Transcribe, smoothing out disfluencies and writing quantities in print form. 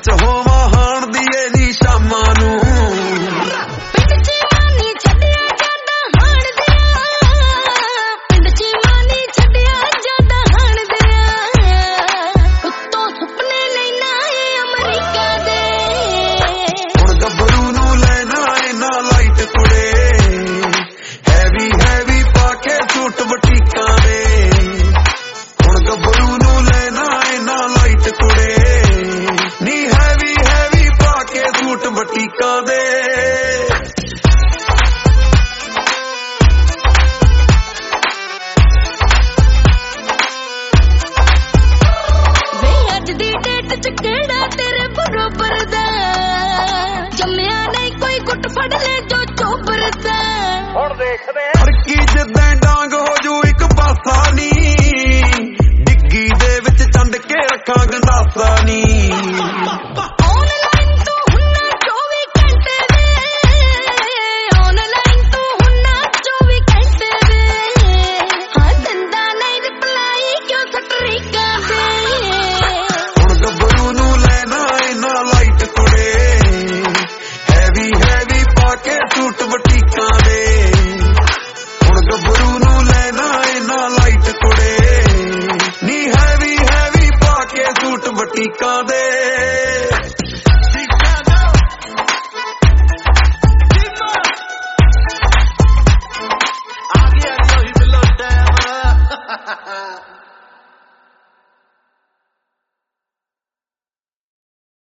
ਵਿੱਚ ਹੋਵਾਂ ਹਾਣ ਦੀਏ ਨੀ ਸ਼ਾਮਾਂ ਨੂੰ ਬਟੀਕਾਂ ਦੇ ਵੇ ਅੱਜ ਦੀ ਡੇਟ ਚ ਕਿਹੜਾ ਤੇਰੇ ਬਰੋਬਰ ਦਾ ਜੰਮਿਆ ਨਹੀਂ ਕੋਈ ਗੁੱਟ ਫੜ ਲੈ ਜੋ ਚੋਬਰ ਦਾ ਹੁਣ ਦੇਖਦੇ ਹੜਕੀ ਜਿੱਦਾਂ ਡਾਂਗ ਹੋ ਜੂ ਇੱਕ ਪਾਸਾ ਨੀ ਡਿੱਗੀ ਦੇ ਵਿੱਚ ਚੰਡ ਕੇ ਰੱਖਾਂ ਗੰਡਾਸਾ ਨੀ ਬਟੀਕਾਂ ਦੇ